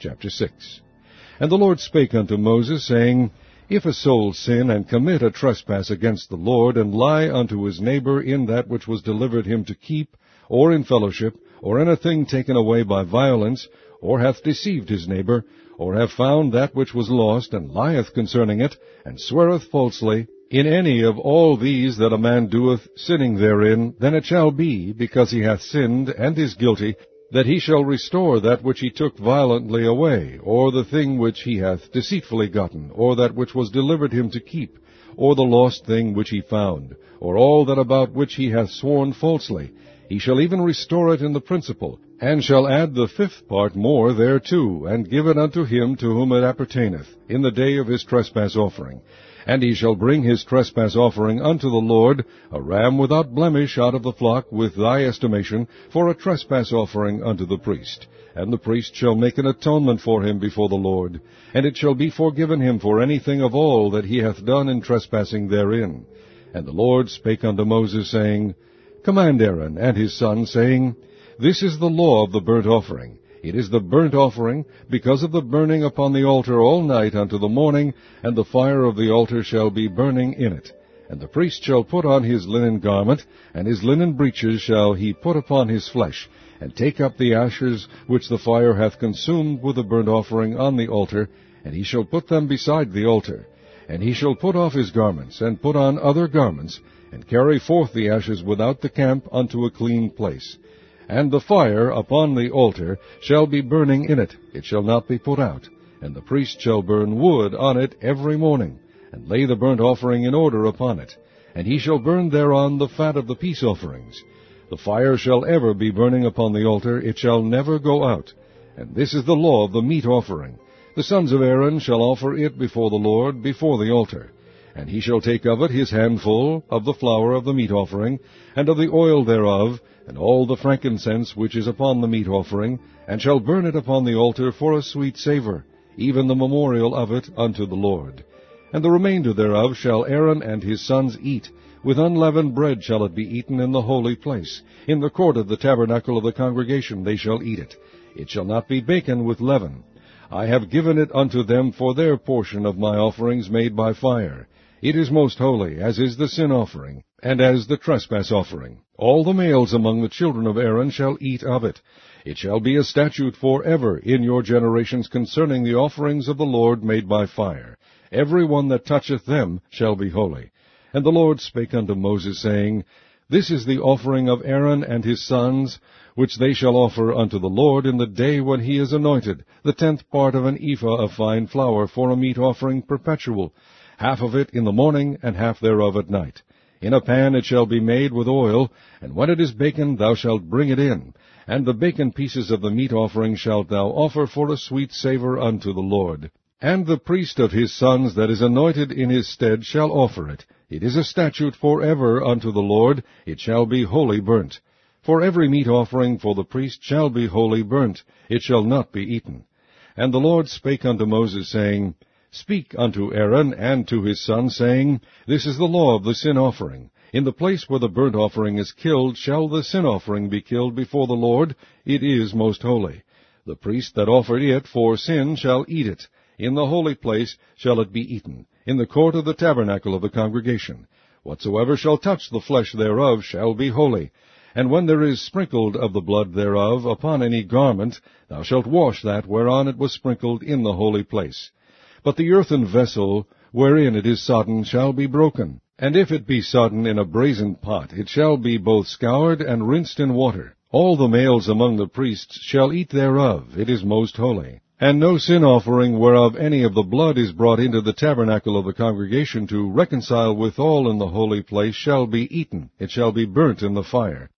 Chapter 6. And the Lord spake unto Moses, saying, If a soul sin and commit a trespass against the Lord, and lie unto his neighbor in that which was delivered him to keep, or in fellowship, or in a thing taken away by violence, or hath deceived his neighbor, or have found that which was lost, and lieth concerning it, and sweareth falsely, in any of all these that a man doeth, sinning therein, then it shall be, because he hath sinned, and is guilty, that he shall restore that which he took violently away, or the thing which he hath deceitfully gotten, or that which was delivered him to keep, or the lost thing which he found, or all that about which he hath sworn falsely. He shall even restore it in the principal, and shall add the fifth part more thereto, and give it unto him to whom it appertaineth, in the day of his trespass offering. And he shall bring his trespass offering unto the Lord, a ram without blemish out of the flock, with thy estimation, for a trespass offering unto the priest. And the priest shall make an atonement for him before the Lord, and it shall be forgiven him for anything of all that he hath done in trespassing therein. And the Lord spake unto Moses, saying, Command Aaron and his sons, saying, This is the law of the burnt offering. It is the burnt offering, because of the burning upon the altar all night unto the morning, and the fire of the altar shall be burning in it. And the priest shall put on his linen garment, and his linen breeches shall he put upon his flesh, and take up the ashes which the fire hath consumed with the burnt offering on the altar, and he shall put them beside the altar. And he shall put off his garments, and put on other garments, and carry forth the ashes without the camp unto a clean place. And the fire upon the altar shall be burning in it, it shall not be put out. And the priest shall burn wood on it every morning, and lay the burnt offering in order upon it. And he shall burn thereon the fat of the peace offerings. The fire shall ever be burning upon the altar, it shall never go out. And this is the law of the meat offering. The sons of Aaron shall offer it before the Lord, before the altar. And he shall take of it his handful of the flour of the meat offering, and of the oil thereof, and all the frankincense which is upon the meat offering, and shall burn it upon the altar for a sweet savour, even the memorial of it unto the Lord. And the remainder thereof shall Aaron and his sons eat. With unleavened bread shall it be eaten in the holy place. In the court of the tabernacle of the congregation they shall eat it. It shall not be baken with leaven. I have given it unto them for their portion of my offerings made by fire. It is most holy, as is the sin offering, and as the trespass offering. All the males among the children of Aaron shall eat of it. It shall be a statute forever in your generations concerning the offerings of the Lord made by fire. Every one that toucheth them shall be holy. And the Lord spake unto Moses, saying, This is the offering of Aaron and his sons, which they shall offer unto the Lord in the day when he is anointed, the 10th part of an ephah of fine flour for a meat offering perpetual, half of it in the morning, and half thereof at night. In a pan it shall be made with oil, and when it is baken thou shalt bring it in. And the baken pieces of the meat offering shalt thou offer for a sweet savour unto the Lord. And the priest of his sons that is anointed in his stead shall offer it. It is a statute forever unto the Lord, it shall be wholly burnt. For every meat offering for the priest shall be wholly burnt, it shall not be eaten. And the Lord spake unto Moses, saying, Speak unto Aaron and to his sons, saying, This is the law of the sin offering. In the place where the burnt offering is killed shall the sin offering be killed before the Lord. It is most holy. The priest that offered it for sin shall eat it. In the holy place shall it be eaten, in the court of the tabernacle of the congregation. Whatsoever shall touch the flesh thereof shall be holy. And when there is sprinkled of the blood thereof upon any garment, thou shalt wash that whereon it was sprinkled in the holy place. But the earthen vessel wherein it is sodden shall be broken. And if it be sodden in a brazen pot, it shall be both scoured and rinsed in water. All the males among the priests shall eat thereof. It is most holy. And no sin offering whereof any of the blood is brought into the tabernacle of the congregation to reconcile withal in the holy place shall be eaten. It shall be burnt in the fire.